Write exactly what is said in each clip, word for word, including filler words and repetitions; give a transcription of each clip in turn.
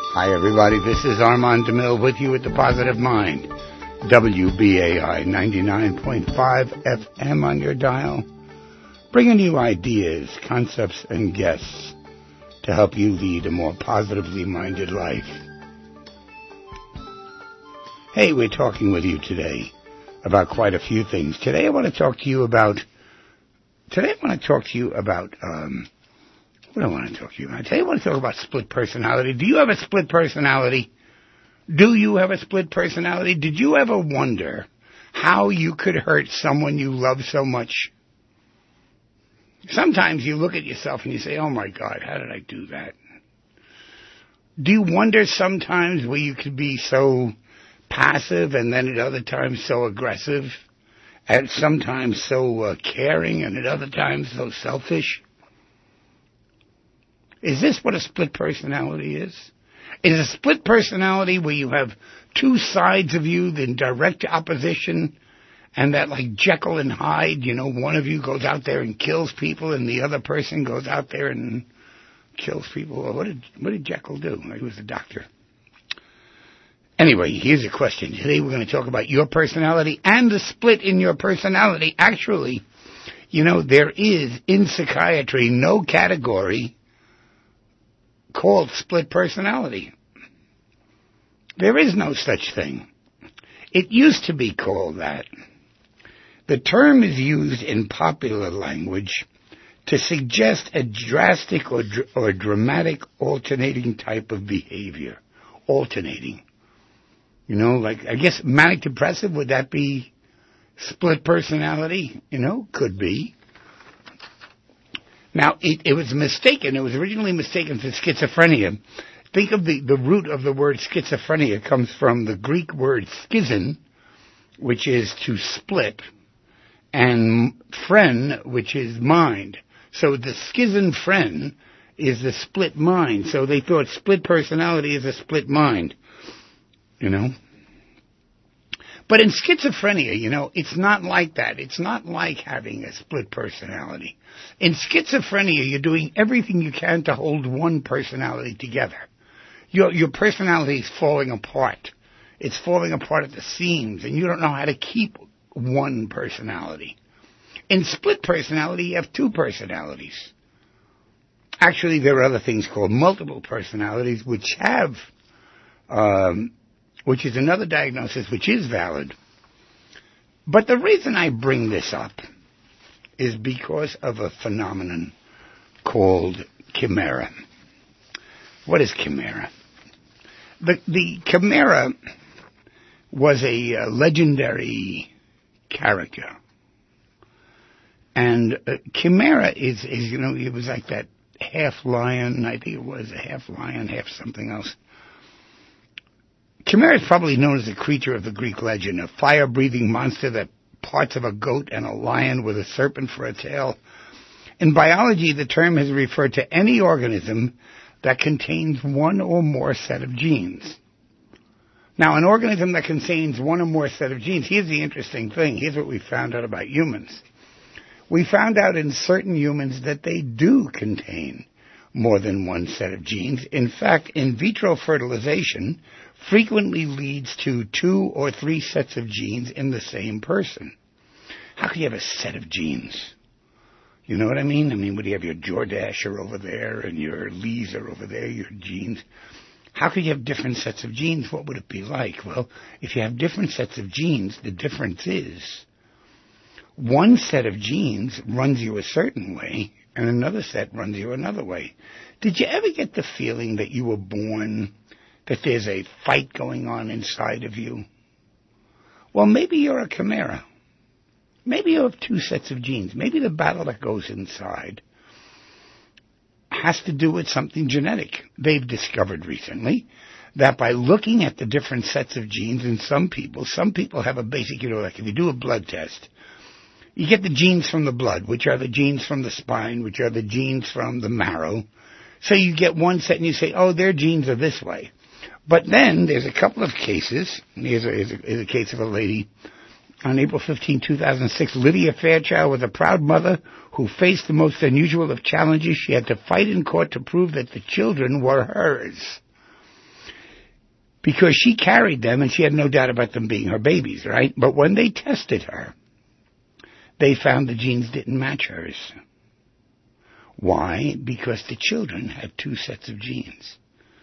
Hi, everybody. This is Armand DeMille with you at The Positive Mind. W B A I ninety-nine point five F M on your dial. Bringing you ideas, concepts, and guests to help you lead a more positively minded life. Hey, we're talking with you today about quite a few things. Today I want to talk to you about, today I want to talk to you about, um, what do I want to talk to you about? Today I want to talk about split personality. Do you have a split personality? Do you have a split personality? Did you ever wonder how you could hurt someone you love so much? Sometimes you look at yourself and you say, oh my God, how did I do that? Do you wonder sometimes where you could be so passive and then at other times so aggressive, and sometimes so uh, caring and at other times so selfish? Is this what a split personality is? Is a split personality where you have two sides of you in direct opposition, and that like Jekyll and Hyde, you know, one of you goes out there and kills people and the other person goes out there and kills people? Well, what did, what did Jekyll do? He was a doctor. Anyway, here's a question. Today we're going to talk about your personality and the split in your personality. Actually, you know, there is in psychiatry no category called split personality. There is no such thing. It used to be called that. The term is used in popular language to suggest a drastic or, dr- or dramatic alternating type of behavior. Alternating. You know, like, I guess manic depressive, would that be split personality? You know, could be. Now, it, it was mistaken. It was originally mistaken for schizophrenia. Think of the, the root of the word schizophrenia. It comes from the Greek word schizon, which is to split, and phren, which is mind. So the schizophren is the split mind. So they thought split personality is a split mind, you know. But in schizophrenia, you know, it's not like that. It's not like having a split personality. In schizophrenia, you're doing everything you can to hold one personality together. Your, your personality is falling apart. It's falling apart at the seams, and you don't know how to keep one personality. In split personality, you have two personalities. Actually, there are other things called multiple personalities, which have, um, which is another diagnosis which is valid. But the reason I bring this up is because of a phenomenon called chimera. What is chimera? The, the chimera was a uh, legendary character. And uh, chimera is, is, you know, it was like that half lion, I think it was a half lion, half something else. Chimera is probably known as a creature of the Greek legend, a fire-breathing monster that parts of a goat and a lion with a serpent for a tail. In biology, the term has referred to any organism that contains one or more set of genes. Now, an organism that contains one or more set of genes, here's the interesting thing. Here's what we found out about humans. We found out in certain humans that they do contain more than one set of genes. In fact, in vitro fertilization frequently leads to two or three sets of genes in the same person. How can you have a set of genes? You know what I mean? I mean, would you have your Jordasher over there and your Lees are over there, your genes? How could you have different sets of genes? What would it be like? Well, if you have different sets of genes, the difference is one set of genes runs you a certain way and another set runs you another way. Did you ever get the feeling that you were born, that there's a fight going on inside of you? Well, maybe you're a chimera. Maybe you have two sets of genes. Maybe the battle that goes inside has to do with something genetic. They've discovered recently that by looking at the different sets of genes in some people, some people have a basic, you know, like if you do a blood test, you get the genes from the blood, which are the genes from the spine, which are the genes from the marrow. So you get one set and you say, oh, their genes are this way. But then there's a couple of cases. Here's a, here's a, here's a case of a lady. On April fifteenth, two thousand six, Lydia Fairchild was a proud mother who faced the most unusual of challenges. She had to fight in court to prove that the children were hers. because she carried them and she had no doubt about them being her babies, right? But when they tested her, they found the genes didn't match hers. Why? Because the children had two sets of genes.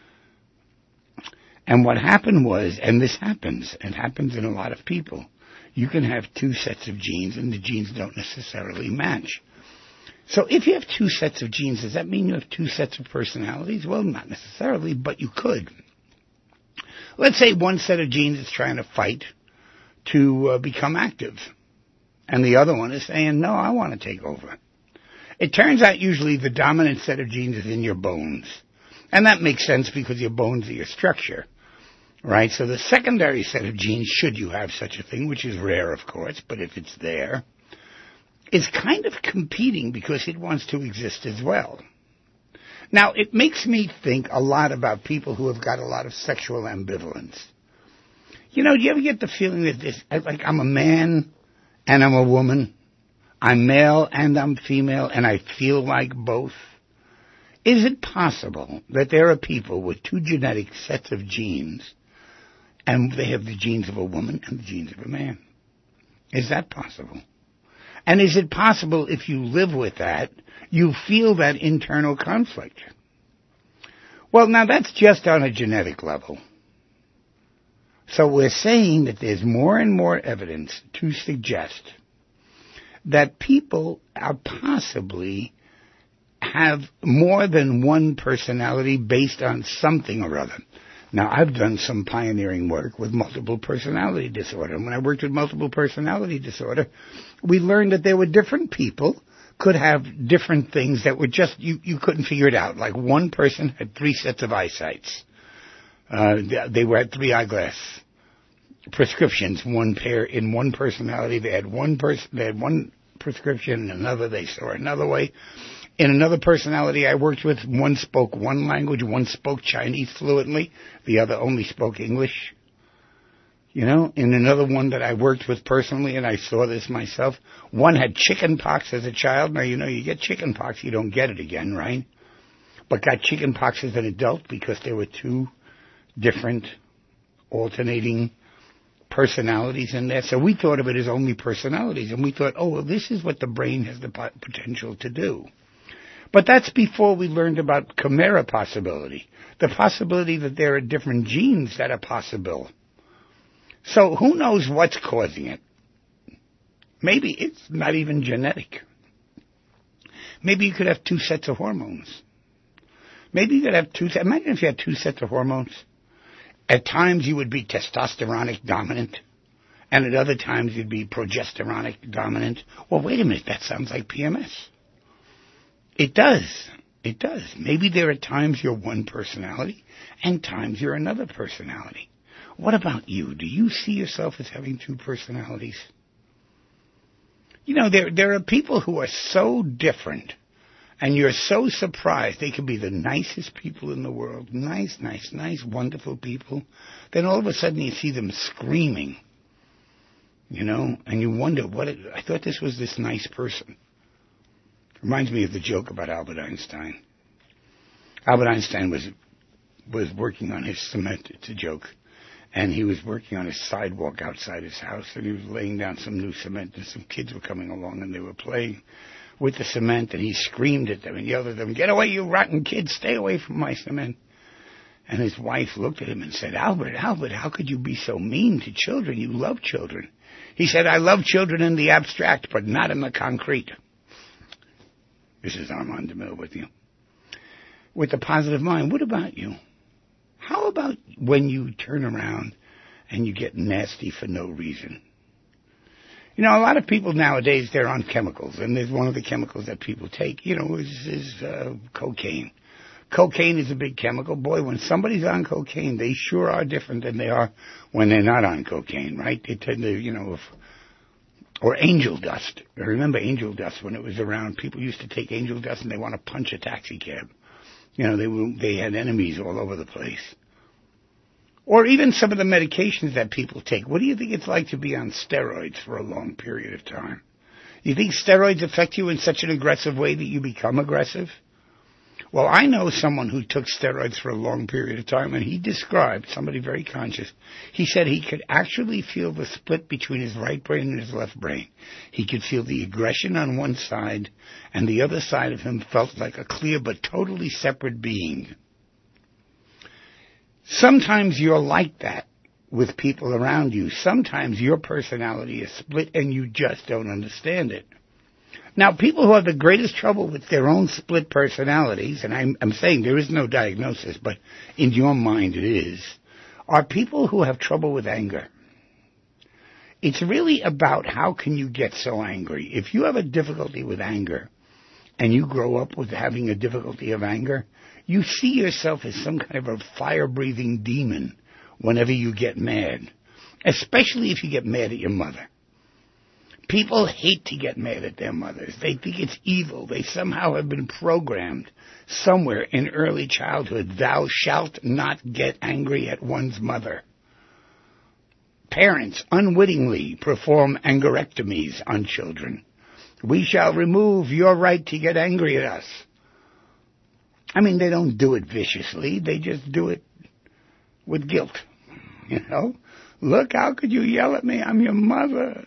And what happened was, and this happens, it happens in a lot of people, you can have two sets of genes and the genes don't necessarily match. So if you have two sets of genes, does that mean you have two sets of personalities? Well, not necessarily, but you could. Let's say one set of genes is trying to fight to uh, become active, and the other one is saying, no, I want to take over. It turns out usually the dominant set of genes is in your bones. And that makes sense because your bones are your structure, right? So the secondary set of genes, should you have such a thing, which is rare, of course, but if it's there, is kind of competing because it wants to exist as well. Now, it makes me think a lot about people who have got a lot of sexual ambivalence. You know, do you ever get the feeling that this, like I'm a man and I'm a woman? I'm male and I'm female, and I feel like both. Is it possible that there are people with two genetic sets of genes, and they have the genes of a woman and the genes of a man? Is that possible? And is it possible if you live with that, you feel that internal conflict? Well, now that's just on a genetic level. So we're saying that there's more and more evidence to suggest that people are possibly have more than one personality based on something or other. Now, I've done some pioneering work with multiple personality disorder. And when I worked with multiple personality disorder, we learned that there were different people could have different things that were just, you, you couldn't figure it out. Like one person had three sets of eyesights. Uh, they were at three eyeglass prescriptions, one pair in one personality. They had one person, they had one prescription, in another they saw another way. In another personality I worked with, one spoke one language, one spoke Chinese fluently, the other only spoke English. You know, in another one that I worked with personally, and I saw this myself, one had chicken pox as a child. Now, you know, you get chicken pox, you don't get it again, right? But got chicken pox as an adult because there were two different alternating personalities in there. So we thought of it as only personalities, and we thought, oh, well, this is what the brain has the potential to do. But that's before we learned about chimera possibility, the possibility that there are different genes that are possible. So who knows what's causing it? Maybe it's not even genetic. Maybe you could have two sets of hormones. Maybe you could have two, imagine if you had two sets of hormones. At times you would be testosteronic dominant, and at other times you'd be progesteronic dominant. Well, wait a minute, that sounds like P M S. It does. It does. Maybe there are times you're one personality, and times you're another personality. What about you? Do you see yourself as having two personalities? You know, there there are people who are so different, and you're so surprised. They could be the nicest people in the world, nice, nice, nice, wonderful people. Then all of a sudden you see them screaming, you know, and you wonder, what? It, I thought this was this nice person. Reminds me of the joke about Albert Einstein. Albert Einstein was was working on his cement. It's a joke. And he was working on his sidewalk outside his house, and he was laying down some new cement, and some kids were coming along, and they were playing with the cement, and he screamed at them and yelled at them, "Get away, you rotten kids, stay away from my cement." And his wife looked at him and said, "Albert, Albert, how could you be so mean to children? You love children." He said, "I love children in the abstract, but not in the concrete." This is Armand DeMille with you. With the positive mind, what about you? How about when you turn around and you get nasty for no reason? You know, a lot of people nowadays, they're on chemicals, and there's one of the chemicals that people take, you know, is, is uh, cocaine. Cocaine is a big chemical. Boy, when somebody's on cocaine, they sure are different than they are when they're not on cocaine, right? They tend to, you know, if, or angel dust. I remember angel dust when it was around. People used to take angel dust and they want to punch a taxi cab. You know, they were, they had enemies all over the place. Or even some of the medications that people take. What do you think it's like to be on steroids for a long period of time? You think steroids affect you in such an aggressive way that you become aggressive? Well, I know someone who took steroids for a long period of time, and he described, somebody very conscious, he said he could actually feel the split between his right brain and his left brain. He could feel the aggression on one side, and the other side of him felt like a clear but totally separate being. Sometimes you're like that with people around you. Sometimes your personality is split and you just don't understand it. Now, people who have the greatest trouble with their own split personalities, and I'm, I'm saying there is no diagnosis, but in your mind it is, are people who have trouble with anger. It's really about how can you get so angry. If you have a difficulty with anger, and you grow up with having a difficulty of anger, you see yourself as some kind of a fire-breathing demon whenever you get mad, especially if you get mad at your mother. People hate to get mad at their mothers. They think it's evil. They somehow have been programmed somewhere in early childhood. Thou shalt not get angry at one's mother. Parents unwittingly perform angerectomies on children. We shall remove your right to get angry at us. I mean, they don't do it viciously. They just do it with guilt. You know? Look, how could you yell at me? I'm your mother.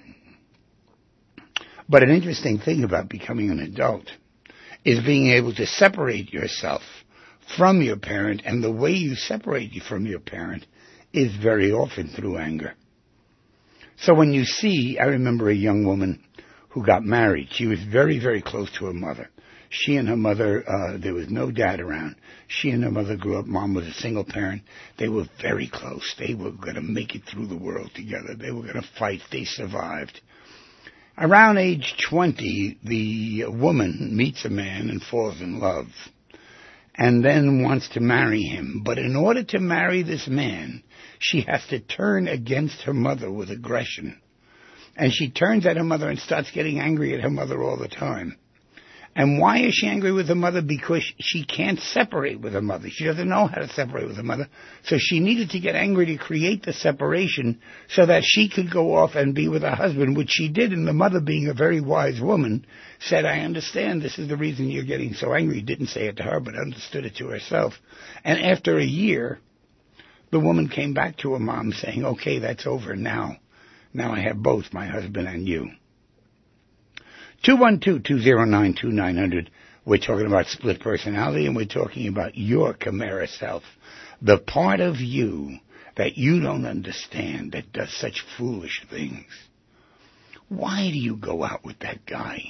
But an interesting thing about becoming an adult is being able to separate yourself from your parent, and the way you separate you from your parent is very often through anger. So when you see, I remember a young woman who got married. She was very, very close to her mother. She and her mother, uh, there was no dad around. She and her mother grew up. Mom was a single parent. They were very close. They were going to make it through the world together. They were going to fight. They survived. Around age twenty, the woman meets a man and falls in love and then wants to marry him. But in order to marry this man, she has to turn against her mother with aggression. And she turns at her mother and starts getting angry at her mother all the time. And why is she angry with her mother? Because she can't separate with her mother. She doesn't know how to separate with her mother. So she needed to get angry to create the separation so that she could go off and be with her husband, which she did. And the mother, being a very wise woman, said, I understand this is the reason you're getting so angry. Didn't say it to her, but understood it to herself. And after a year, the woman came back to her mom saying, okay, that's over now. Now I have both my husband and you. two one two, two zero nine, two nine zero zero. We're talking about split personality, and we're talking about your chimera self, the part of you that you don't understand that does such foolish things. Why do you go out with that guy?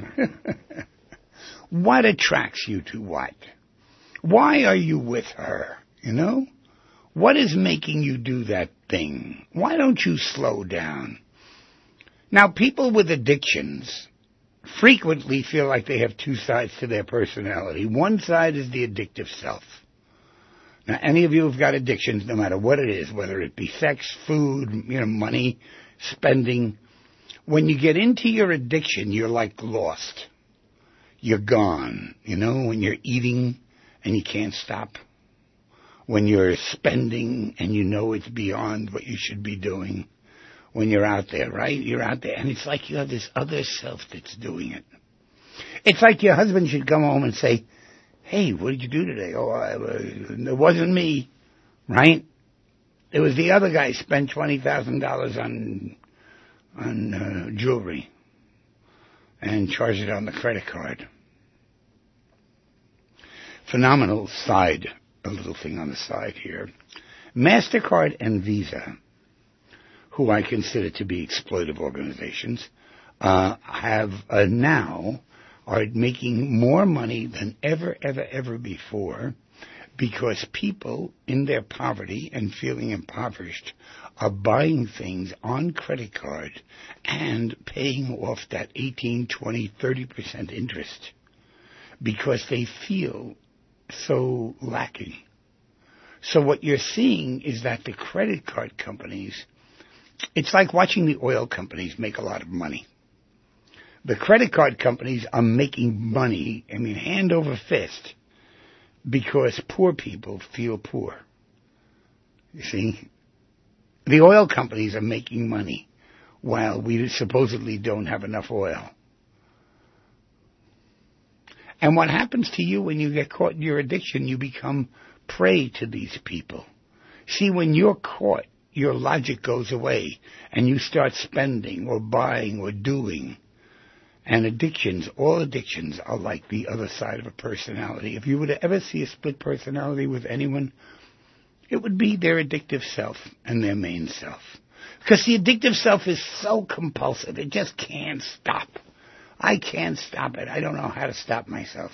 What attracts you to what? Why are you with her? You know? What is making you do that thing? Why don't you slow down? Now, people with addictions frequently feel like they have two sides to their personality. One side is the addictive self. Now, any of you who've got addictions, no matter what it is, whether it be sex, food, you know, money, spending, when you get into your addiction, you're like lost. You're gone. You know, when you're eating and you can't stop. When you're spending and you know it's beyond what you should be doing. When you're out there, right? You're out there, and it's like you have this other self that's doing it. It's like your husband should come home and say, hey, what did you do today? Oh, I, uh, it wasn't me, right? It was the other guy spent twenty thousand dollars on on uh, jewelry and charged it on the credit card. Phenomenal side, a little thing on the side here. MasterCard and Visa, who I consider to be exploitive organizations, uh, have uh, now are making more money than ever, ever, ever before because people in their poverty and feeling impoverished are buying things on credit card and paying off that eighteen, twenty, thirty percent interest because they feel so lacking. So what you're seeing is that the credit card companies, it's like watching the oil companies make a lot of money. The credit card companies are making money, I mean, hand over fist, because poor people feel poor. You see? The oil companies are making money while we supposedly don't have enough oil. And what happens to you when you get caught in your addiction, you become prey to these people. See, when you're caught, your logic goes away, and you start spending or buying or doing. And addictions, all addictions are like the other side of a personality. If you were to ever see a split personality with anyone, it would be their addictive self and their main self. Because the addictive self is so compulsive, it just can't stop. I can't stop it. I don't know how to stop myself.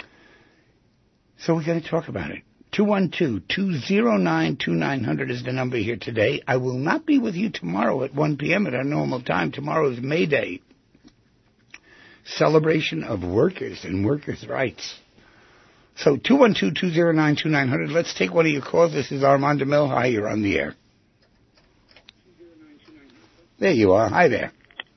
So we're going to talk about it. two one two, two zero nine, two nine zero zero is the number here today. I will not be with you tomorrow at one p.m. at our normal time. Tomorrow is May Day. Celebration of workers and workers' rights. So two one two, two zero nine, two nine zero zero. Let's take one of your calls. This is Armand DeMille. Hi, you're on the air. There you are. Hi there.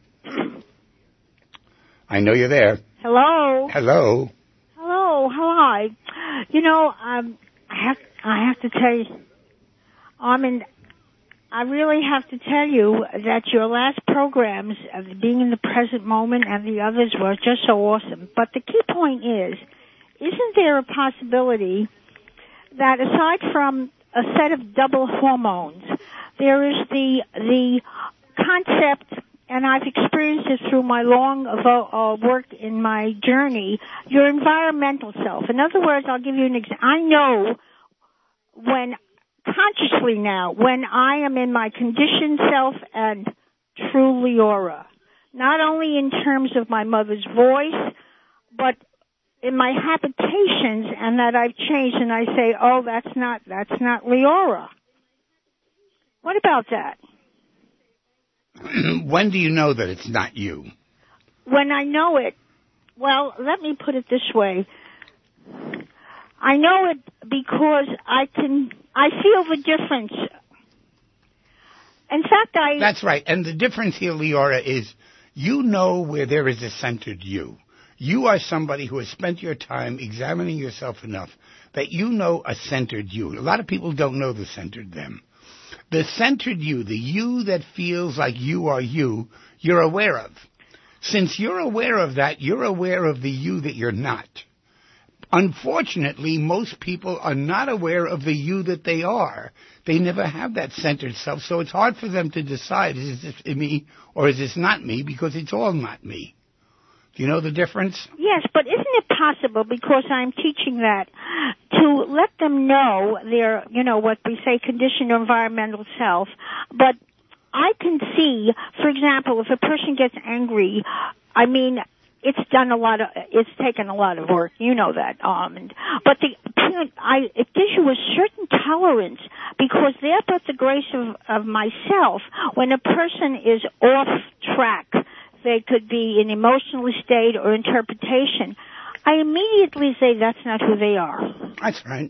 I know you're there. Hello. Hello. Hello. Hi. You know, um, I have I have to tell you, Armand, I really have to tell you that your last programs, of being in the present moment and the others, were just so awesome. But the key point is, isn't there a possibility that aside from a set of double hormones, there is the the concept, and I've experienced this through my long uh, work in my journey, your environmental self. In other words, I'll give you an example. I know when, consciously now, when I am in my conditioned self and true Leora, not only in terms of my mother's voice, but in my habitations, and that I've changed, and I say, oh, that's not, that's not Leora. What about that? When do you know that it's not you? When I know it, well, let me put it this way. I know it because I can, I feel the difference. In fact, I... That's right. And the difference here, Leora, is you know where there is a centered you. You are somebody who has spent your time examining yourself enough that you know a centered you. A lot of people don't know the centered them. The centered you, the you that feels like you are you, you're aware of. Since you're aware of that, you're aware of the you that you're not. Unfortunately, most people are not aware of the you that they are. They never have that centered self, so it's hard for them to decide, is this me or is this not me, because it's all not me. Do you know the difference? Yes, but isn't it possible, because I'm teaching that, to let them know their, you know, what we say, conditioned environmental self, but I can see, for example, if a person gets angry, I mean, it's done a lot of, it's taken a lot of work, you know that, um, but the, I, it gives you a certain tolerance, because there but the grace of, of myself, when a person is off track, they could be in emotional state or interpretation, I immediately say that's not who they are. That's right.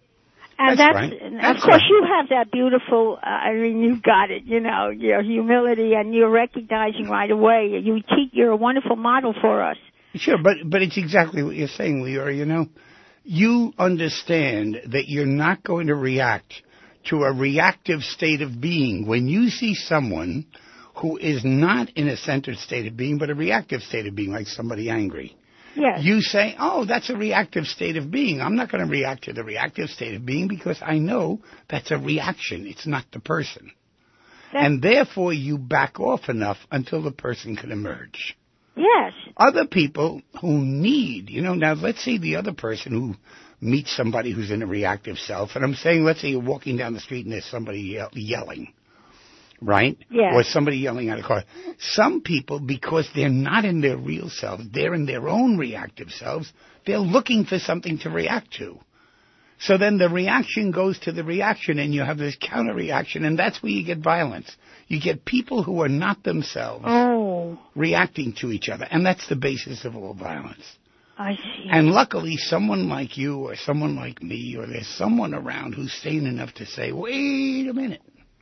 And that's, that's, right. and That's of course, right. you have that beautiful, uh, I mean, you've got it, you know, your humility, and you're recognizing right away. You teach, you're a wonderful model for us. Sure, but but it's exactly what you're saying, Leora. You know, you understand that you're not going to react to a reactive state of being when you see someone who is not in a centered state of being, but a reactive state of being, like somebody angry. Yes. You say, oh, that's a reactive state of being. I'm not going to react to the reactive state of being because I know that's a reaction. It's not the person. That's... And therefore, you back off enough until the person can emerge. Yes. Other people who need, you know, now let's say the other person who meets somebody who's in a reactive self, and I'm saying, let's say you're walking down the street and there's somebody ye- yelling. Right? Yes. Or somebody yelling at a car. Some people, because they're not in their real selves, they're in their own reactive selves, they're looking for something to react to. So then the reaction goes to the reaction, and you have this counter-reaction, and that's where you get violence. You get people who are not themselves oh. reacting to each other, and that's the basis of all violence. I see. And luckily, someone like you or someone like me, or there's someone around who's sane enough to say, wait a minute.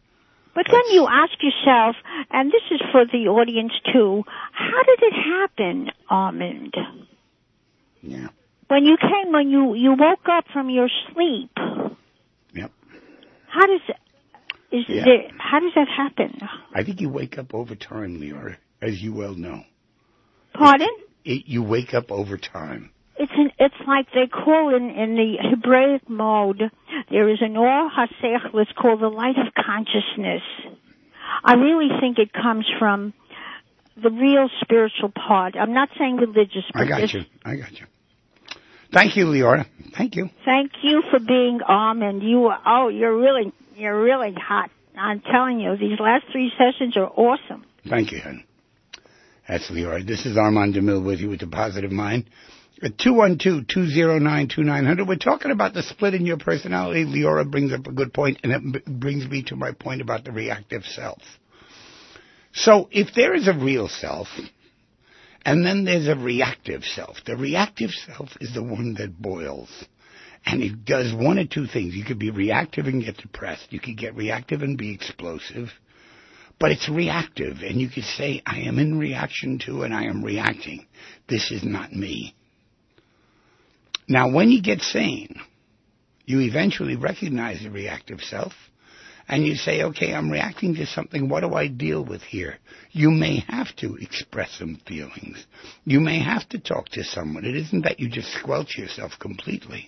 But then you ask yourself, and this is for the audience too, how did it happen, Armand? Yeah. When you came, when you, you woke up from your sleep. Yep. How does is yeah. there, how does that happen? I think you wake up over time, Leora, as you well know. Pardon? It, it, you wake up over time. It's an, it's like they call in, in the Hebraic mode, there is an or hasechel, it's called the light of consciousness. I really think it comes from the real spiritual part. I'm not saying religious, but I got you. I got you. Thank you, Leora. Thank you. Thank you for being Armand. You are, oh, you're really, you're really hot. I'm telling you, these last three sessions are awesome. Thank you, hon. That's Leora. This is Armand DeMille with you with the Positive Mind. At two one two, two zero nine, two nine zero zero, we're talking about the split in your personality. Leora brings up a good point, and it brings me to my point about the reactive self. So if there is a real self, and then there's a reactive self, the reactive self is the one that boils. And it does one or two things. You could be reactive and get depressed. You could get reactive and be explosive. But it's reactive, and you could say, I am in reaction to, and I am reacting. This is not me. Now, when you get sane, you eventually recognize the reactive self, and you say, okay, I'm reacting to something. What do I deal with here? You may have to express some feelings. You may have to talk to someone. It isn't that you just squelch yourself completely.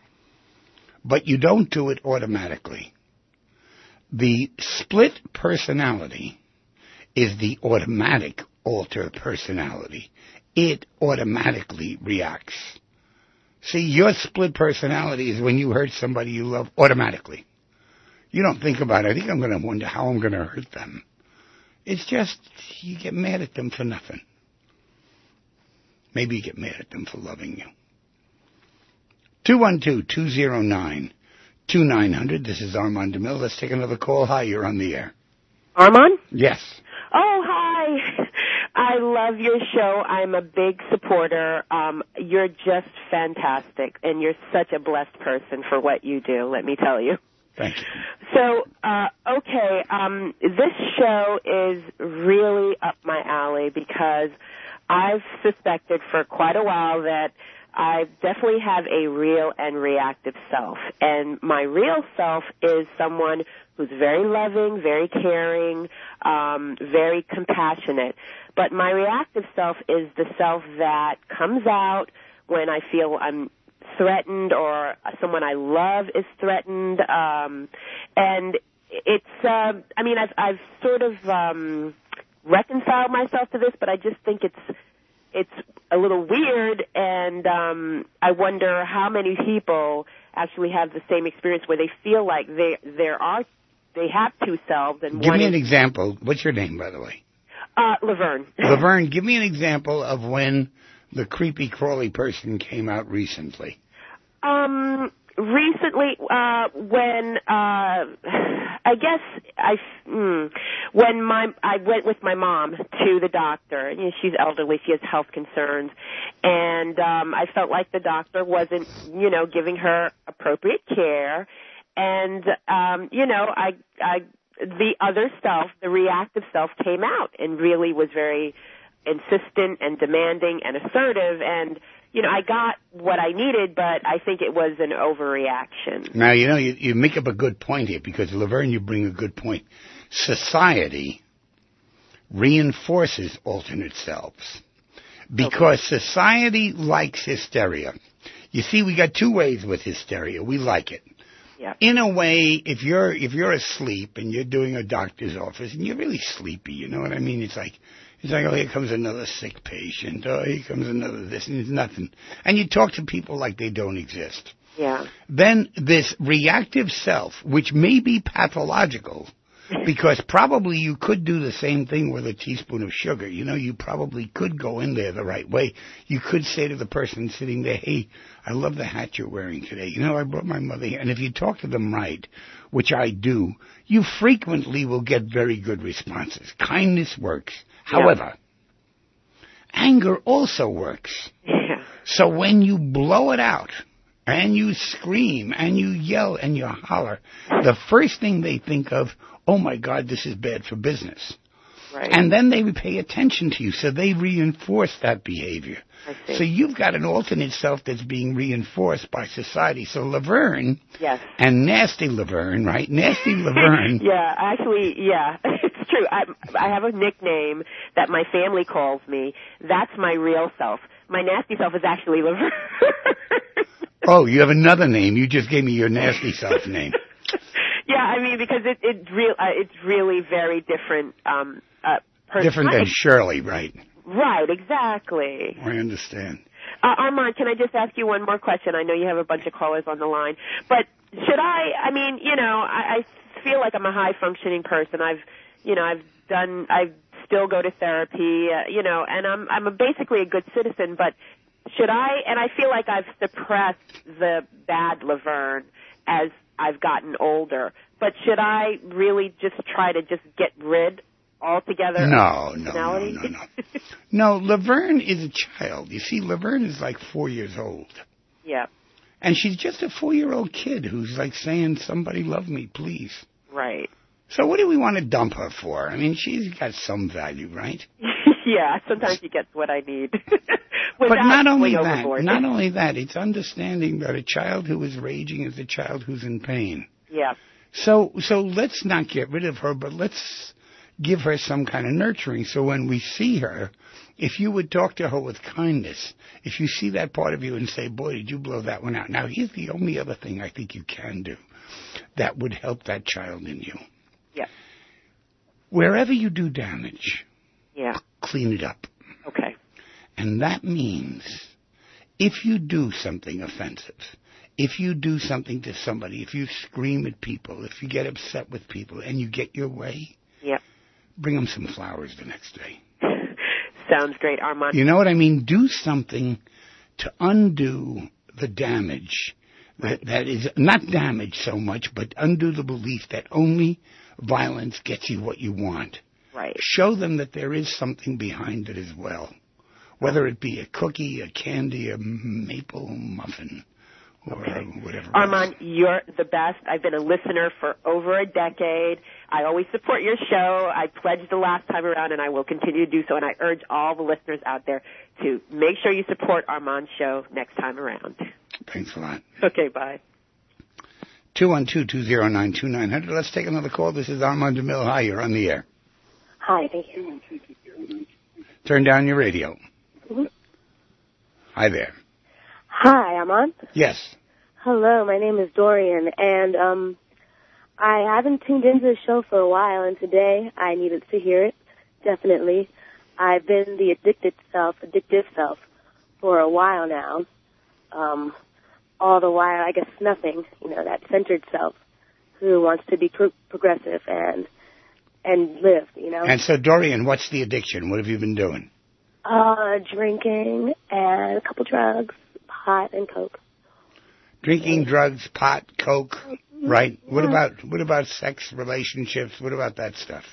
But you don't do it automatically. The split personality is the automatic alter personality. It automatically reacts. See, your split personality is when you hurt somebody you love automatically. You don't think about it. I think I'm going to wonder how I'm going to hurt them. It's just you get mad at them for nothing. Maybe you get mad at them for loving you. two one two, two zero nine, two nine zero zero. This is Armand DeMille. Let's take another call. Hi, you're on the air. Armand? Yes. Oh, hi. I love your show. I'm a big supporter. Um, you're just fantastic, and you're such a blessed person for what you do, let me tell you. Thank you. So, uh, okay, um, this show is really up my alley because I've suspected for quite a while that I definitely have a real and reactive self. And my real self is someone who's very loving, very caring, um, very compassionate. But my reactive self is the self that comes out when I feel I'm threatened or someone I love is threatened. Um, and it's, uh, I mean, I've, I've sort of um, reconciled myself to this, but I just think it's it's a little weird, and um, I wonder how many people actually have the same experience where they feel like they there are they have two selves. And give one me an is, example. What's your name, by the way? Uh, Laverne. Laverne, give me an example of when the creepy crawly person came out recently. Um, recently, uh, when uh, I guess I mm, when my I went with my mom to the doctor. You know, she's elderly; she has health concerns, and um, I felt like the doctor wasn't, you know, giving her appropriate care. And um, you know, I I the other self, the reactive self, came out and really was very insistent and demanding and assertive. And you know, I got what I needed, but I think it was an overreaction. Now, you know, you, you make up a good point here, because, Laverne, you bring a good point. Society reinforces alternate selves, because okay. society likes hysteria. You see, we got two ways with hysteria. We like it. Yeah. In a way, if you're if you're asleep and you're doing a doctor's office and you're really sleepy, you know what I mean? It's like, It's like, oh, here comes another sick patient. Oh, here comes another this, and it's nothing. And you talk to people like they don't exist. Yeah. Then this reactive self, which may be pathological, because probably you could do the same thing with a teaspoon of sugar. You know, you probably could go in there the right way. You could say to the person sitting there, hey, I love the hat you're wearing today. You know, I brought my mother here. And if you talk to them right, which I do, you frequently will get very good responses. Kindness works. Yeah. However, anger also works. Yeah. So when you blow it out, and you scream, and you yell, and you holler, the first thing they think of, oh, my God, this is bad for business. Right. And then they pay attention to you, so they reinforce that behavior. I see. So you've got an alternate self that's being reinforced by society. So Laverne, yes. and Nasty Laverne, right? Nasty Laverne. Yeah, actually, yeah, it's true. I, I have a nickname that my family calls me. That's my real self. my nasty self is actually Laverne. Oh, you have another name. You just gave me your nasty self name. Yeah, I mean, because it, it real, uh, it's really very different. Um, uh, different than Shirley, right? Right, exactly. I understand. Uh, Armand, can I just ask you one more question? I know you have a bunch of callers on the line, but should I, I mean, you know, I, I feel like I'm a high-functioning person. I've, you know, I've done, I still go to therapy, uh, you know, and I'm, I'm a, basically a good citizen, but should I, and I feel like I've suppressed the bad Laverne as I've gotten older, but should I really just try to just get rid altogether no, of no, personality? no, no, no. No, Laverne is a child. You see, Laverne is like four years old. Yeah. And she's just a four-year-old kid who's like saying, somebody love me, please. Right. So what do we want to dump her for? I mean, she's got some value, right? Yeah, sometimes she gets what I need. But not only that, overboard. not only that, it's understanding that a child who is raging is a child who's in pain. Yeah. So, so let's not get rid of her, but let's give her some kind of nurturing. So when we see her, if you would talk to her with kindness, if you see that part of you and say, boy, did you blow that one out. Now, here's the only other thing I think you can do that would help that child in you. Yeah. Wherever you do damage, yeah, clean it up. Okay. And that means if you do something offensive, if you do something to somebody, if you scream at people, if you get upset with people and you get your way, yeah, bring them some flowers the next day. Sounds great, Armand. You know what I mean? Do something to undo the damage that, that is not damage so much, but undo the belief that only violence gets you what you want. Right. Show them that there is something behind it as well, whether it be a cookie, a candy, a maple muffin, or okay. whatever. Armand, you're the best. I've been a listener for over a decade. I always support your show. I pledged the last time around, and I will continue to do so. And I urge all the listeners out there to make sure you support Armand's show next time around. Thanks a lot. Okay, bye. two one two, two zero nine, two nine zero zero. Let's take another call. This is Armand DeMille. Hi, you're on the air. Hi, thank you. Turn down your radio. Mm-hmm. Hi there. Hi, Armand. Yes. Hello, my name is Dorian, and um, I haven't tuned into the show for a while, and today I needed to hear it, definitely. I've been the addicted self, addictive self, for a while now. Um, all the while, I guess, nothing, you know, that centered self who wants to be pro- progressive and and live, you know. And so, Dorian, what's the addiction? What have you been doing? Uh, drinking and a couple drugs, pot and coke. Drinking, drugs, pot, coke, right? Yeah. What about what about sex, relationships? What about that stuff?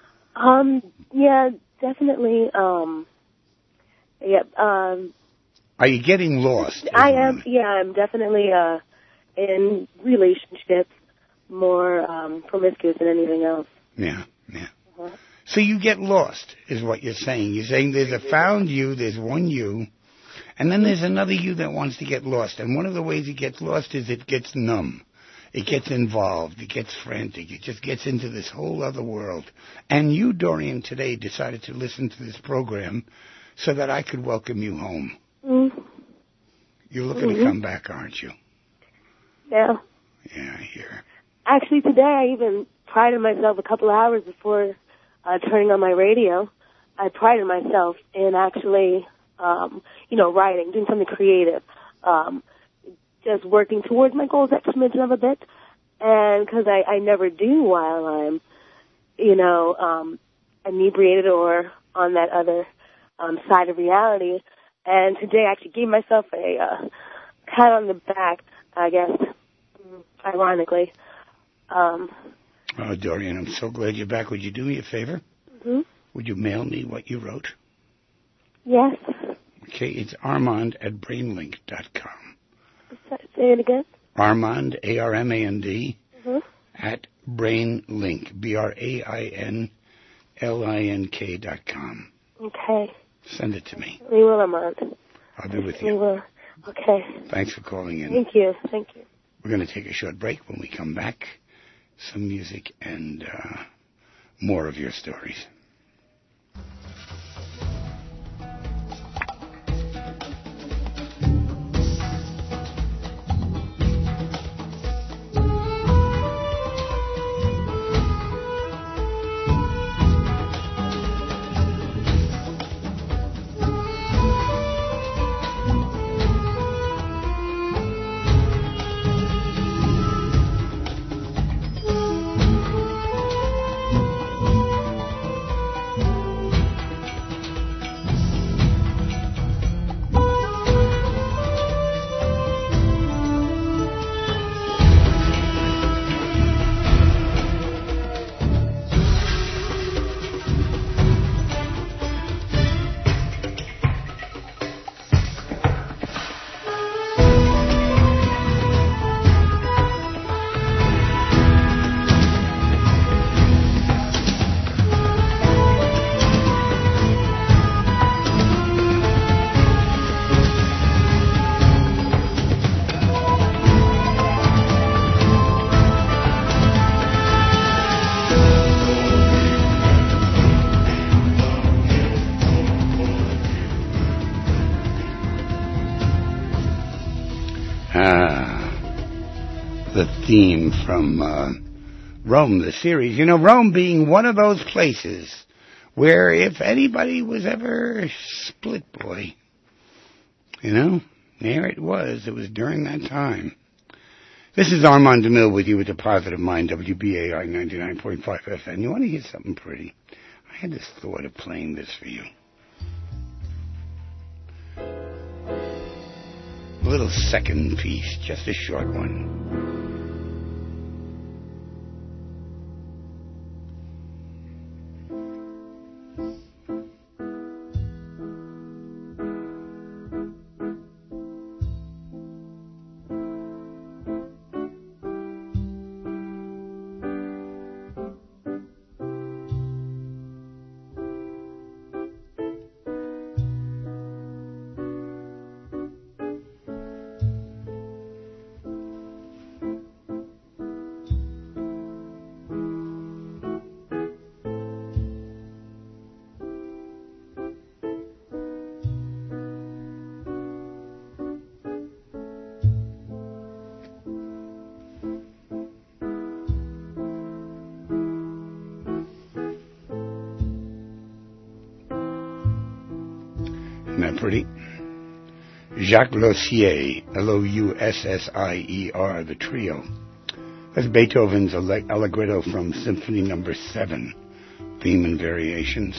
Um, yeah, definitely. Um, yeah. Um, Are you getting lost? I am. Yeah, I'm definitely uh in relationships, more um, promiscuous than anything else. Yeah, yeah. Uh-huh. So you get lost, is what you're saying. You're saying there's a found you, there's one you, and then there's another you that wants to get lost. And one of the ways it gets lost is it gets numb. It gets involved. It gets frantic. It just gets into this whole other world. And you, Dorian, today decided to listen to this program so that I could welcome you home. Mm-hmm. You're looking mm-hmm. to come back, aren't you? Yeah. Yeah, I hear. Actually, today I even prided myself a couple hours before uh, turning on my radio. I prided myself in actually, um, you know, writing, doing something creative, um, just working towards my goals that smidgen of a bit. And because I, I never do while I'm, you know, um, inebriated or on that other um, side of reality. And today I actually gave myself a uh, pat on the back, I guess, ironically. Um, oh, Dorian, I'm so glad you're back. Would you do me a favor? Mm-hmm. Would you mail me what you wrote? Yes. Okay, it's Armand at brainlink dot com. Say it again. Armand, A R M A N D, mm-hmm. at BrainLink, B R A I N L I N K dot com. Okay. Send it to me. We will, Armand. I'll be with you. We will. Okay. Thanks for calling in. Thank you. Thank you. We're going to take a short break. When we come back, some music and uh, more of your stories. Ah, the theme from uh, Rome, the series. You know, Rome being one of those places where if anybody was ever split, boy, you know, there it was. It was during that time. This is Armand DeMille with you with the Positive Mind, W B A I ninety-nine point five F M. You want to hear something pretty? I had this thought of playing this for you. A little second piece, just a short one. Isn't that pretty? Jacques Loussier, L O U S S I E R, the trio. That's Beethoven's Allegretto from Symphony Number Seven, Theme and Variations.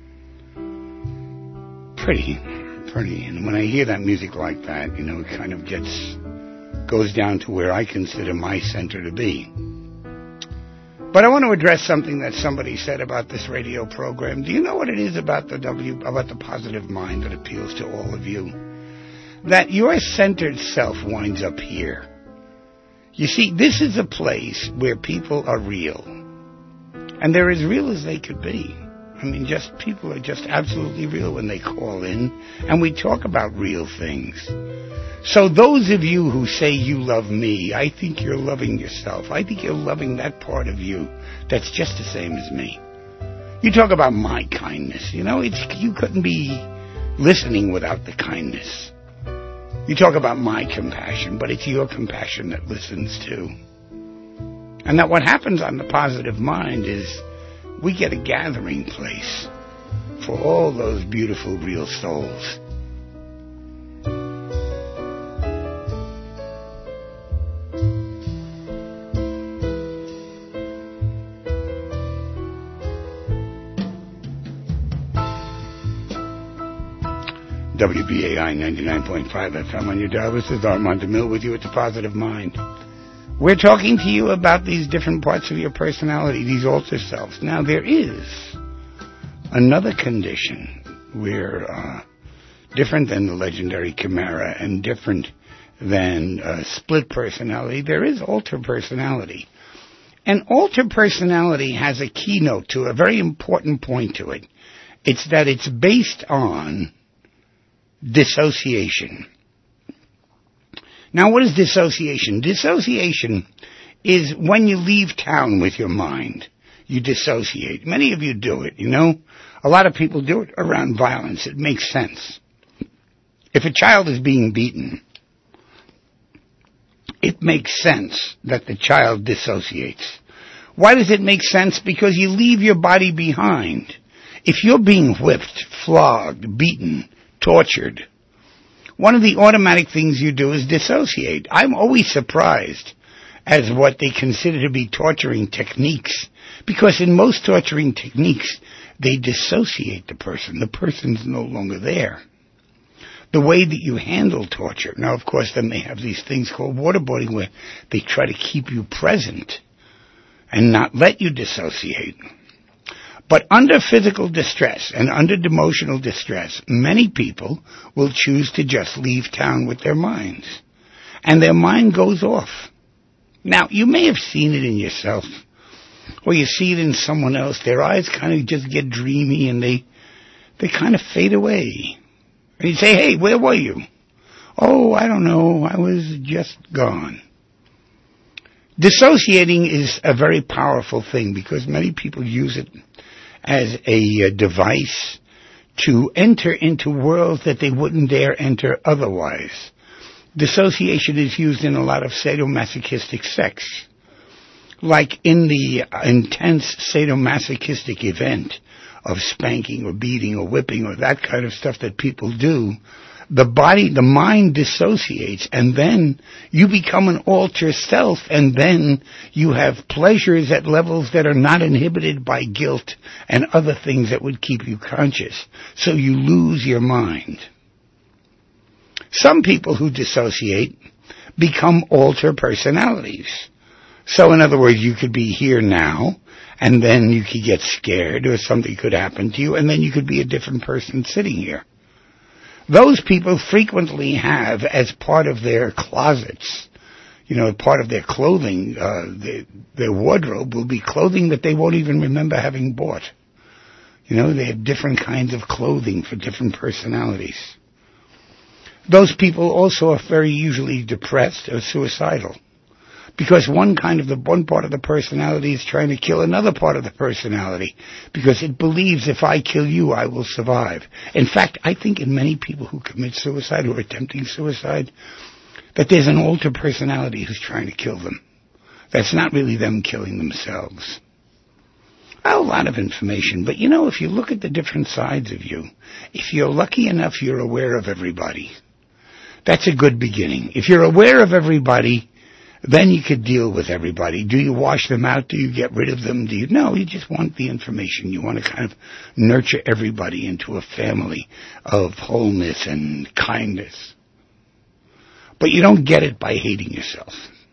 Pretty, pretty. And when I hear that music like that, you know, it kind of gets, goes down to where I consider my center to be. But I want to address something that somebody said about this radio program. Do you know what it is about the W, about the positive mind that appeals to all of you? That your centered self winds up here. You see, this is a place where people are real. And they're as real as they could be. I mean, just people are just absolutely real when they call in. And we talk about real things. So those of you who say you love me, I think you're loving yourself. I think you're loving that part of you that's just the same as me. You talk about my kindness. You know, it's you couldn't be listening without the kindness. You talk about my compassion, but it's your compassion that listens too. And that what happens on the positive mind is we get a gathering place for all those beautiful, real souls. W B A I ninety-nine point five F M on your dial. This is Armand DeMille with you at the Positive Mind. We're talking to you about these different parts of your personality, these alter selves. Now, there is another condition where, uh, different than the legendary chimera and different than uh, split personality, there is alter personality. And alter personality has a keynote to a very important point to it. It's that it's based on dissociation. Now, what is dissociation? Dissociation is when you leave town with your mind. You dissociate. Many of you do it, you know. A lot of people do it around violence. It makes sense. If a child is being beaten, it makes sense that the child dissociates. Why does it make sense? Because you leave your body behind. If you're being whipped, flogged, beaten, tortured, one of the automatic things you do is dissociate. I'm always surprised as what they consider to be torturing techniques, because in most torturing techniques, they dissociate the person. The person's no longer there. The way that you handle torture, now of course then they have these things called waterboarding where they try to keep you present and not let you dissociate. But under physical distress and under emotional distress, many people will choose to just leave town with their minds. And their mind goes off. Now, you may have seen it in yourself, or you see it in someone else. Their eyes kind of just get dreamy and they they kind of fade away. And you say, hey, where were you? Oh, I don't know. I was just gone. Dissociating is a very powerful thing because many people use it as a uh, device to enter into worlds that they wouldn't dare enter otherwise. Dissociation is used in a lot of sadomasochistic sex. Like in the intense sadomasochistic event of spanking or beating or whipping or that kind of stuff that people do, the body, the mind dissociates, and then you become an alter self, and then you have pleasures at levels that are not inhibited by guilt and other things that would keep you conscious. So you lose your mind. Some people who dissociate become alter personalities. So in other words, you could be here now, and then you could get scared or something could happen to you, and then you could be a different person sitting here. Those people frequently have, as part of their closets, you know, part of their clothing, uh, their, their wardrobe will be clothing that they won't even remember having bought. You know, they have different kinds of clothing for different personalities. Those people also are very usually depressed or suicidal. Because one kind of the, one part of the personality is trying to kill another part of the personality. Because it believes if I kill you, I will survive. In fact, I think in many people who commit suicide or attempting suicide, that there's an alter personality who's trying to kill them. That's not really them killing themselves. A lot of information, but you know, if you look at the different sides of you, if you're lucky enough you're aware of everybody, that's a good beginning. If you're aware of everybody, then you could deal with everybody. Do you wash them out? Do you get rid of them? Do you? No, you just want the information. You want to kind of nurture everybody into a family of wholeness and kindness. But you don't get it by hating yourself.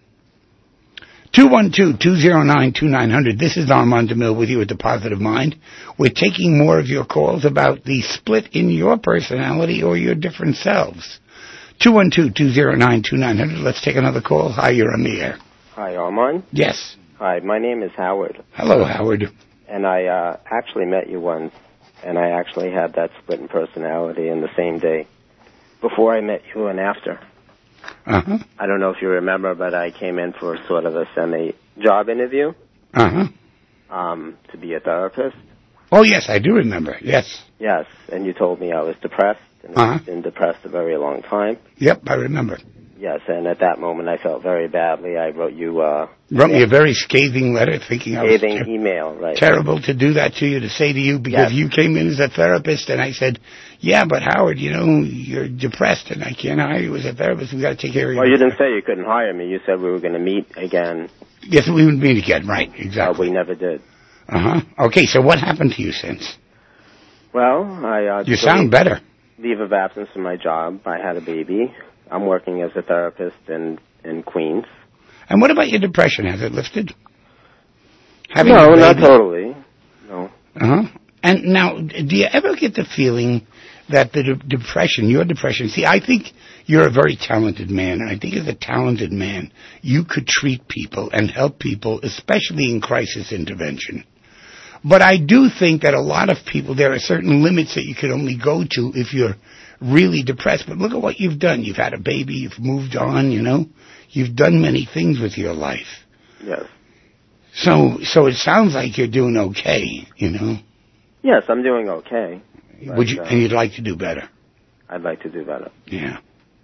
two one two, two zero nine, two nine zero zero. This is Armand DeMille with you at The Positive Mind. We're taking more of your calls about the split in your personality or your different selves. two one two, two zero nine, two nine zero zero. Let's take another call. Hi, you're on the air. Hi, Armand. Yes. Hi, my name is Howard. Hello, Howard. And I uh, actually met you once, and I actually had that split in personality in the same day, before I met you and after. Uh-huh. I don't know if you remember, but I came in for sort of a semi-job interview. Uh-huh. Um, to be a therapist. Oh, yes, I do remember. Yes. Yes, and you told me I was depressed, and uh-huh. I've been depressed a very long time. Yep, I remember. Yes, and at that moment I felt very badly. I wrote you... Uh, wrote me a very scathing letter thinking I was... Scathing ter- email, right. Terrible to do that to you, to say to you, because yes. you came in as a therapist, and I said, yeah, but Howard, you know, you're depressed, and I can't hire you as a therapist. We've got to take care of you. Well, you didn't say you couldn't hire me. You said we were going to meet again. Yes, we would meet again, right, exactly. Uh, we never did. Uh-huh. Okay, so what happened to you since? Well, I... Uh, you sound better. Leave of absence from my job. I had a baby. I'm working as a therapist in, in Queens. And what about your depression? Has it lifted? Having no, not totally. No. Uh-huh. And now, do you ever get the feeling that the de- depression, your depression, see, I think you're a very talented man, and I think as a talented man, you could treat people and help people, especially in crisis intervention. But I do think that a lot of people, there are certain limits that you can only go to if you're really depressed. But look at what you've done. You've had a baby. You've moved on, you know. You've done many things with your life. Yes. So so it sounds like you're doing okay, you know. Yes, I'm doing okay. Would you? Uh, and you'd like to do better. I'd like to do better. Yeah.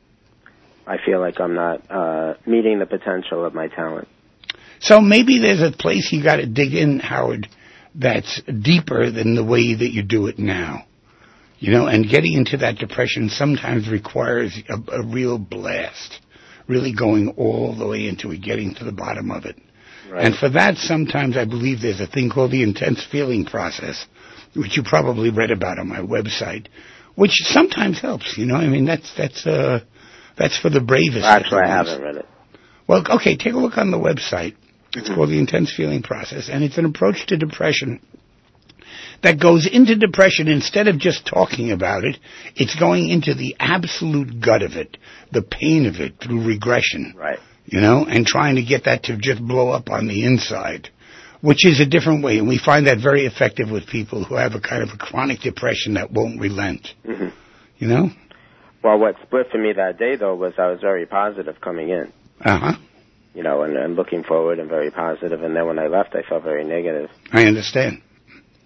I feel like I'm not uh, meeting the potential of my talent. So maybe there's a place you got to dig in, Howard, that's deeper than the way that you do it now. You know, and getting into that depression sometimes requires a, a real blast, really going all the way into it, getting to the bottom of it. Right. And for that, sometimes I believe there's a thing called the intense feeling process, which you probably read about on my website, which sometimes helps, you know. I mean, that's that's uh, that's for the bravest. Actually, I haven't read it. Well, okay, take a look on the website. It's called the intense feeling process, and it's an approach to depression that goes into depression. Instead of just talking about it, it's going into the absolute gut of it, the pain of it through regression. Right. You know, and trying to get that to just blow up on the inside, which is a different way. And we find that very effective with people who have a kind of a chronic depression that won't relent. Mm-hmm. You know? Well, what split for me that day, though, was I was very positive coming in. Uh-huh. You know, and, and looking forward and very positive. And then when I left, I felt very negative. I understand.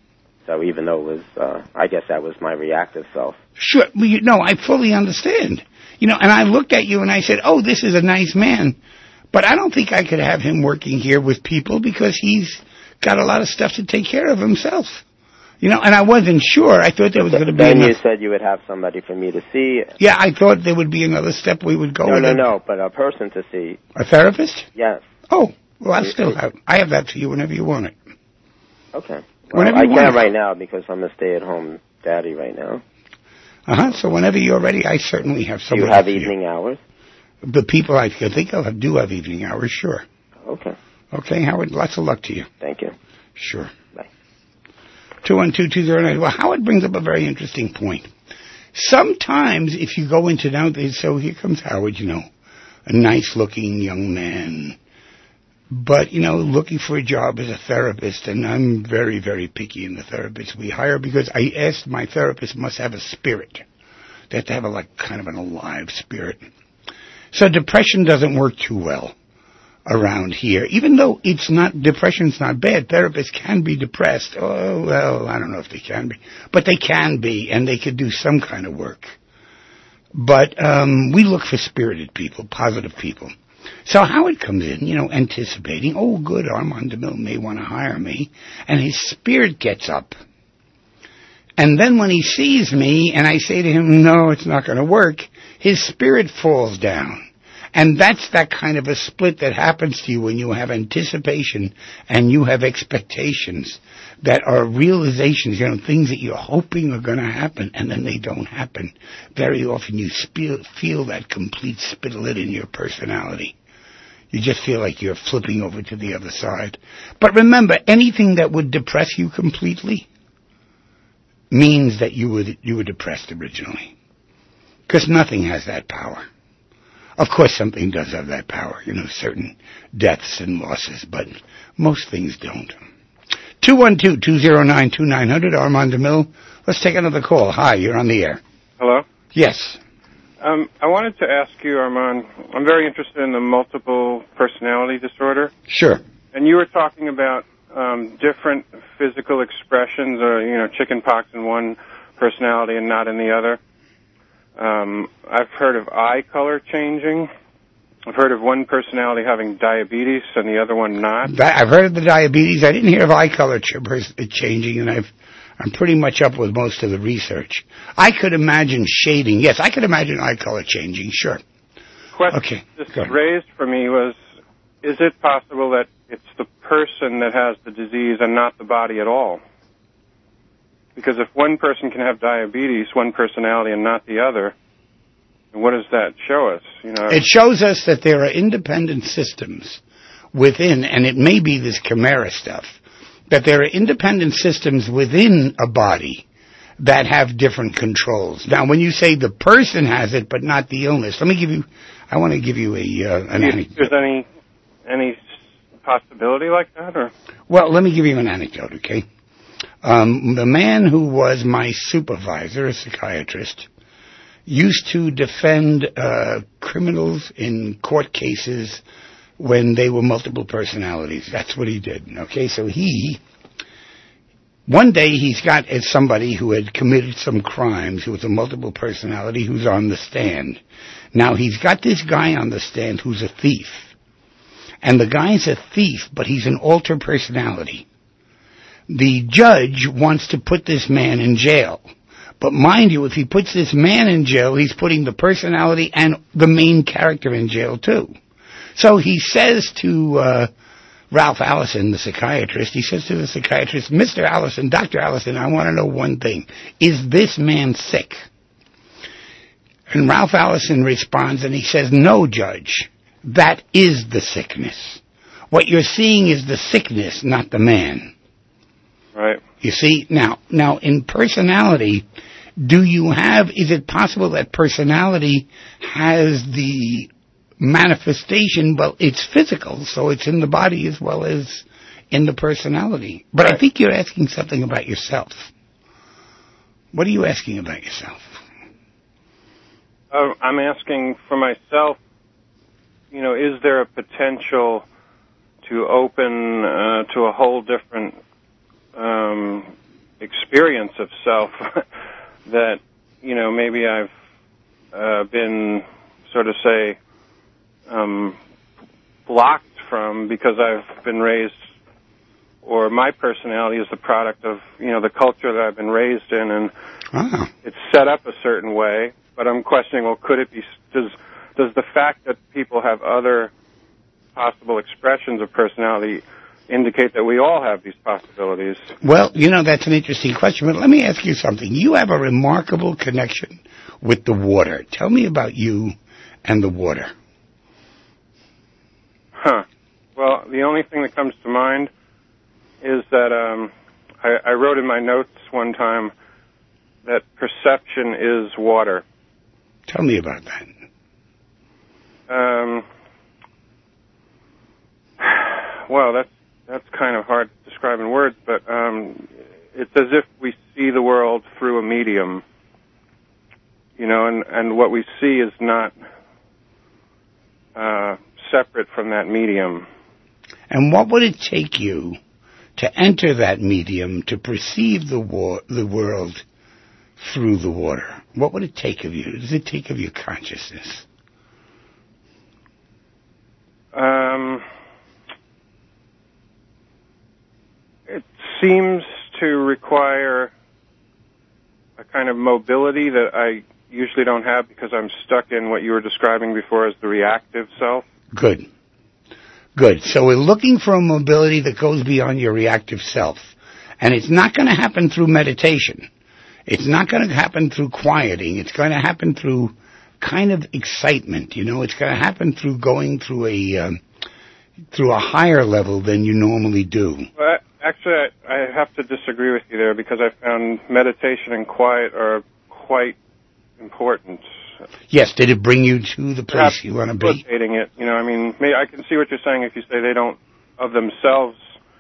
So even though it was, uh, I guess that was my reactive self. Sure. Well, you, no, I fully understand. You know, and I looked at you and I said, oh, this is a nice man. But I don't think I could have him working here with people because he's got a lot of stuff to take care of himself. You know, and I wasn't sure. I thought there was going to be Then enough. you said you would have somebody for me to see. Yeah, I thought there would be another step we would go No, with. no, it. no, but a person to see. A therapist? Yes. Oh, well, I still have. I have that for you whenever you want it. Okay. Whenever Well, I you want can't it. right now because I'm a stay-at-home daddy right now. Uh-huh, so whenever you're ready, I certainly have Do somebody you have for evening hours? The people I can think of do have evening hours, sure. Okay. Okay, Howard, lots of luck to you. Thank you. Sure. Bye. two one two, two zero nine. Well, Howard brings up a very interesting point. Sometimes if you go into now, so here comes Howard, you know, a nice-looking young man, but, you know, looking for a job as a therapist, and I'm very, very picky in the therapists we hire because I asked my therapist must have a spirit. They have to have a, like, kind of an alive spirit. So depression doesn't work too well around here, even though it's not, depression's not bad. Therapists can be depressed. Oh, well, I don't know if they can be, but they can be, and they could do some kind of work. But um, we look for spirited people, positive people. So Howard comes in, you know, anticipating, oh, good, Armand DeMille may want to hire me, and his spirit gets up. And then when he sees me, and I say to him, no, it's not going to work, his spirit falls down. And that's that kind of a split that happens to you when you have anticipation and you have expectations that are realizations, you know, things that you're hoping are going to happen, and then they don't happen. Very often you feel, feel that complete split in your personality. You just feel like you're flipping over to the other side. But remember, anything that would depress you completely means that you were, you were depressed originally. Because nothing has that power. Of course, something does have that power, you know, certain deaths and losses, but most things don't. two one two, two zero nine, two nine zero zero, Armand DeMille. Let's take another call. Hi, you're on the air. Hello? Yes. Um, I wanted to ask you, Armand, I'm very interested in the multiple personality disorder. Sure. And you were talking about um, different physical expressions, or, you know, chicken pox in one personality and not in the other. Um, I've heard of eye color changing. I've heard of one personality having diabetes and the other one not. I've heard of the diabetes. I didn't hear of eye color ch- changing, and I've, I'm pretty much up with most of the research. I could imagine shading. Yes, I could imagine eye color changing, sure. Question Okay, just go ahead. raised for me was, is it possible that it's the person that has the disease and not the body at all? Because if one person can have diabetes, one personality, and not the other, what does that show us? You know, It shows us that there are independent systems within, and it may be this chimera stuff, that there are independent systems within a body that have different controls. Now, when you say the person has it, but not the illness, let me give you, I want to give you a uh, an if anecdote. there's any any possibility like that, or Well, let me give you an anecdote, okay? Um, the man who was my supervisor, a psychiatrist, used to defend uh, criminals in court cases when they were multiple personalities. That's what he did, okay? So he, one day he's got as somebody who had committed some crimes, who was a multiple personality, who's on the stand. Now, he's got this guy on the stand who's a thief. And the guy's a thief, but he's an alter personality. The judge wants to put this man in jail. But mind you, if he puts this man in jail, he's putting the personality and the main character in jail too. So he says to uh, Ralph Allison, the psychiatrist, he says to the psychiatrist, Mister Allison, Doctor Allison, I want to know one thing. Is this man sick? And Ralph Allison responds and he says, no, Judge, that is the sickness. What you're seeing is the sickness, not the man. right? You see, now, now in personality, do you have, is it possible that personality has the manifestation, well, it's physical, so it's in the body as well as in the personality. But Right. I think you're asking something about yourself. What are you asking about yourself? Uh, I'm asking for myself, you know, is there a potential to open uh, to a whole different um, experience of self that, you know, maybe I've uh, been sort of, say, um, blocked from because I've been raised, or my personality is the product of, you know, the culture that I've been raised in, and ah. it's set up a certain way. But I'm questioning, well, could it be, does, does the fact that people have other possible expressions of personality indicate that we all have these possibilities? Well, you know, that's an interesting question, but let me ask you something. You have a remarkable connection with the water. Tell me about you and the water. Huh. Well, the only thing that comes to mind is that um, I, I wrote in my notes one time that perception is water. Tell me about that. Um, well, that's that's kind of hard to describe in words, but um, it's as if we see the world through a medium, you know, and, and what we see is not uh, separate from that medium. And what would it take you to enter that medium, to perceive the war, the world through the water? What would it take of you? Does it take of your consciousness? Um, it seems to require a kind of mobility that I usually don't have because I'm stuck in what you were describing before as the reactive self. Good. Good. So we're looking for a mobility that goes beyond your reactive self. And it's not going to happen through meditation. It's not going to happen through quieting. It's going to happen through kind of excitement. You know, it's going to happen through going through a um, through a higher level than you normally do. Well, actually, I, I have to disagree with you there because I found meditation and quiet are quite important. Yes, did it bring you to the place you want to be? Facilitating it, you know, I mean, maybe I can see what you're saying if you say they don't, of themselves,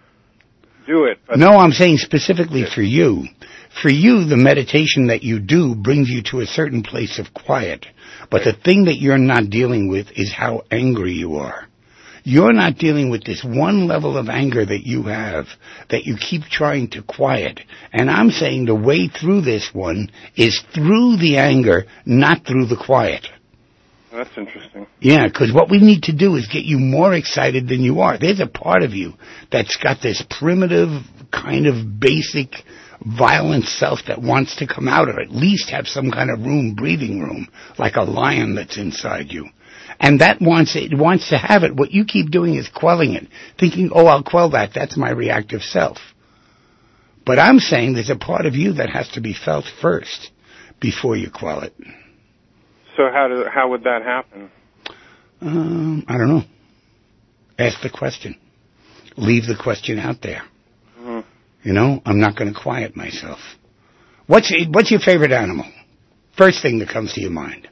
do it. But no, I'm saying specifically for you. For you, the meditation that you do brings you to a certain place of quiet. But the thing that you're not dealing with is how angry you are. You're not dealing with this one level of anger that you have that you keep trying to quiet. And I'm saying the way through this one is through the anger, not through the quiet. That's interesting. Yeah, because what we need to do is get you more excited than you are. There's a part of you that's got this primitive, kind of basic, violent self that wants to come out, or at least have some kind of room, breathing room, like a lion that's inside you. And that wants it wants to have it. What you keep doing is quelling it, thinking, oh, I'll quell that. That's my reactive self. But I'm saying there's a part of you that has to be felt first before you quell it. So how do, how would that happen? Um, I don't know. Ask the question. Leave the question out there. Mm-hmm. You know, I'm not going to quiet myself. What's what's your favorite animal? First thing that comes to your mind.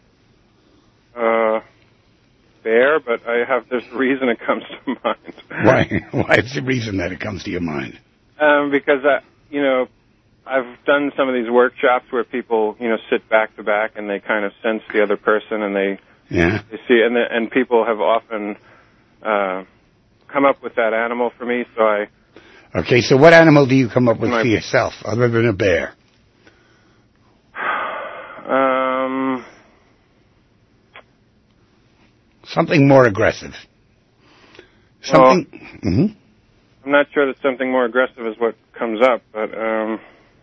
Uh, bear, but I have there's a reason it comes to mind. Why? Why is the reason that it comes to your mind? Um, because I, you know, I've done some of these workshops where people, you know, sit back to back and they kind of sense the other person and they, yeah. they see, and the, and people have often uh, come up with that animal for me. So I. Okay, so what animal do you come up with My, for yourself other than a bear? Um. Something more aggressive. Something. Well, mm-hmm. I'm not sure that something more aggressive is what comes up, but um,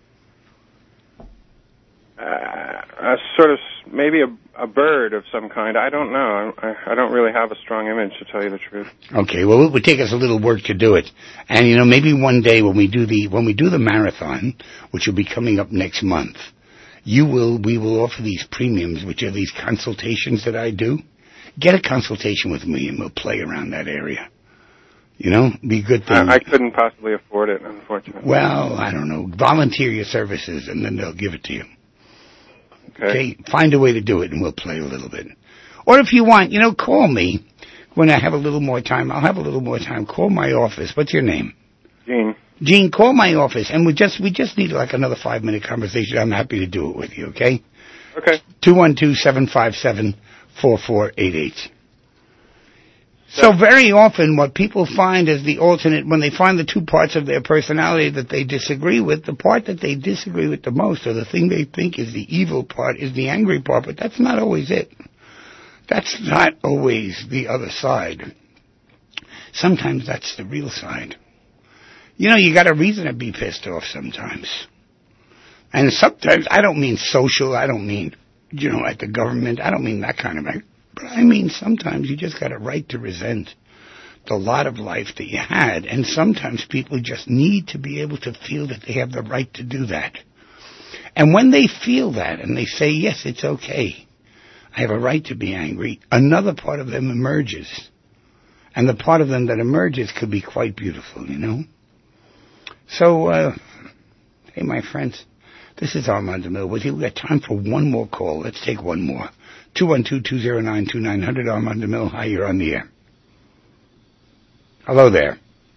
uh, a sort of maybe a, a bird of some kind. I don't know. I, I don't really have a strong image, to tell you the truth. Okay, well, it would take us a little work to do it, and you know, maybe one day when we do the when we do the marathon, which will be coming up next month, you will we will offer these premiums, which are these consultations that I do. Get a consultation with me, and we'll play around that area. You know, be a good thing. I, I couldn't possibly afford it, unfortunately. Well, I don't know. Volunteer your services, and then they'll give it to you. Okay. Okay? Find a way to do it, and we'll play a little bit. Or if you want, you know, call me when I have a little more time. I'll have a little more time. Call my office. What's your name? Gene. Gene, call my office, and we just we just need like another five-minute conversation. I'm happy to do it with you, okay? Okay. two one two, seven five seven, four four eight eight. So very often what people find is the alternate, when they find the two parts of their personality that they disagree with, the part that they disagree with the most, or the thing they think is the evil part, is the angry part, but that's not always it. That's not always the other side. Sometimes that's the real side. You know, you got a reason to be pissed off sometimes. And sometimes, I don't mean social, I don't mean, you know, at the government, I don't mean that kind of thing. But I mean, sometimes you just got a right to resent the lot of life that you had. And sometimes people just need to be able to feel that they have the right to do that. And when they feel that and they say, yes, it's okay, I have a right to be angry, another part of them emerges. And the part of them that emerges could be quite beautiful, you know? So, uh, hey, my friends, this is Armand DeMille with you. We've got time for one more call. Let's take one more. two one two, two zero nine, two nine zero zero, Armand DeMille. Hi, you're on the air. Hello there.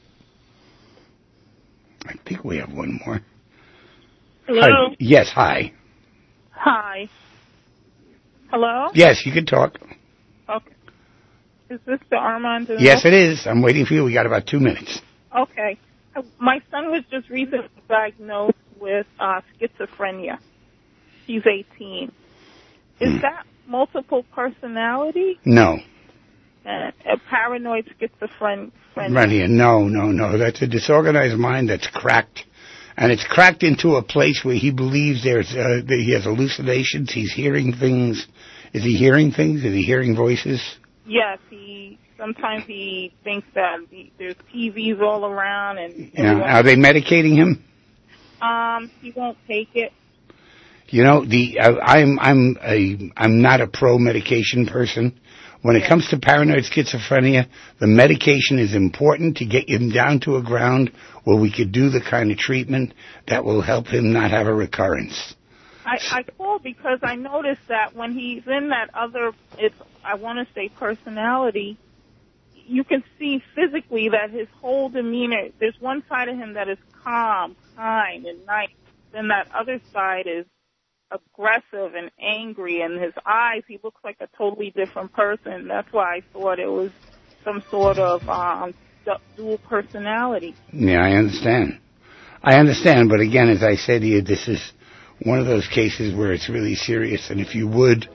I think we have one more. Hello? Hi. Yes, hi. Hi. Hello? Yes, you can talk. Okay. Is this the Armand DeMille? Yes, it is. I'm waiting for you. We got about two minutes. Okay. My son was just recently diagnosed with uh, schizophrenia. He's eighteen. Is hmm. that multiple personality? No. Uh, a paranoid schizophrenia? No, no, no. That's a disorganized mind that's cracked. And it's cracked into a place where he believes there's uh, that he has hallucinations. He's hearing things. Is he hearing things? Is he hearing voices? Yes, he... Sometimes he thinks that there's T Vs all around, and yeah. Are they medicating him? Um, he won't take it. You know, the uh, I'm I'm a I'm not a pro medication person. When yeah. it comes to paranoid schizophrenia, the medication is important to get him down to a ground where we could do the kind of treatment that will help him not have a recurrence. I, I called because I noticed that when he's in that other, it's I want to say personality. You can see physically that his whole demeanor, there's one side of him that is calm, kind, and nice. Then that other side is aggressive and angry, and his eyes, he looks like a totally different person. That's why I thought it was some sort of um, dual personality. Yeah, I understand. I understand, but again, as I said to you, this is one of those cases where it's really serious, and if you would,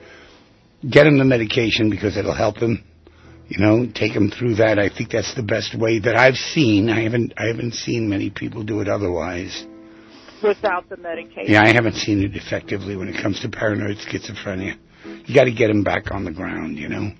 get him the medication because it'll help him. You know, take him through that. I think that's the best way that I've seen. I haven't, I haven't seen many people do it otherwise. Without the medication. Yeah, I haven't seen it effectively when it comes to paranoid schizophrenia. You got to get him back on the ground, you know.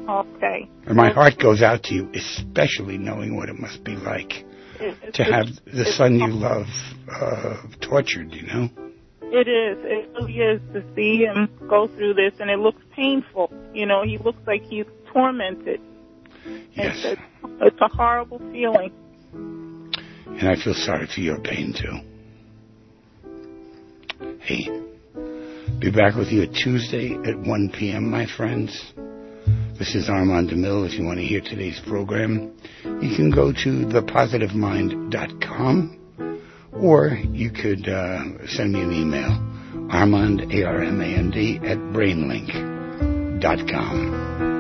Okay. And my heart goes out to you, especially knowing what it must be like it, to have the son you love uh, tortured, you know. It is. It really is to see him go through this, and it looks painful. You know, he looks like he's tormented. Yes. It's a, it's a horrible feeling. And I feel sorry for your pain, too. Hey, be back with you at Tuesday at one p.m., my friends. This is Armand DeMille. If you want to hear today's program, you can go to the positive mind dot com, or you could uh, send me an email, Armand, A R M A N D, at brainlink dot com.